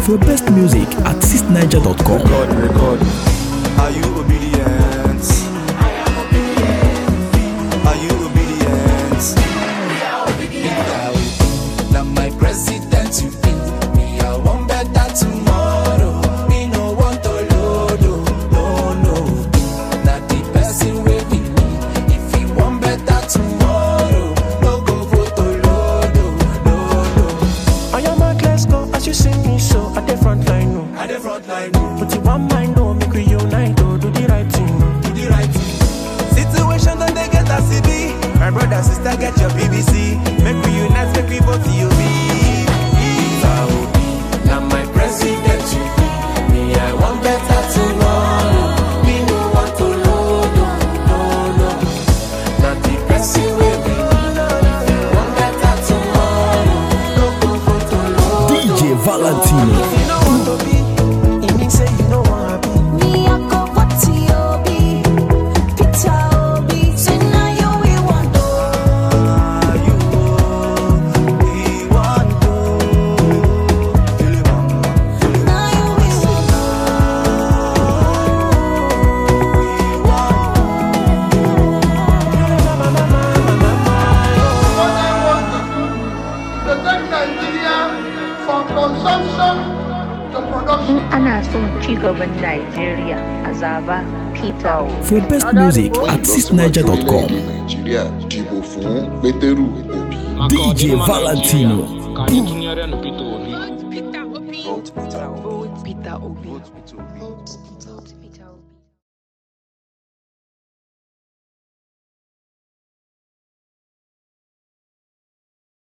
For your best music at cisniger.com. Record. Are you obedient? Are you obedient? Now my president you be. Me I want better tomorrow. Me no want to load. No. Now the person will be me. If you want better tomorrow, no go vote to load. No. I am a let's go as you see me so at the front line no. At the front line, no. But you want mind no make we unite to do the right thing. Do the right thing. Situation don't they get a CB. My brother sister get your BBC. Make we unite, make we vote to you be. Now my president you be. Me I want better tomorrow. Me no want to load. No. Now the person will be. If you want better tomorrow, no go vote to load. DJ Valentino. If you don't want to be, it means say you don't want to be. Me I go vote to Obi, Peter Obi. Say now you we want to. We want to. Now you we want What I want to take Nigeria from consumption to production. Ana son ci gaban Najeriya a zaba Peter. For your best music at cisniger.com. Nàìjíríà dìbò fún Pétérù Obi. DJ Valentino. Ka anyị tụnyere nụ Peter Obi. Vote Peter Obi. Peter Obi. Vote Peter Obi.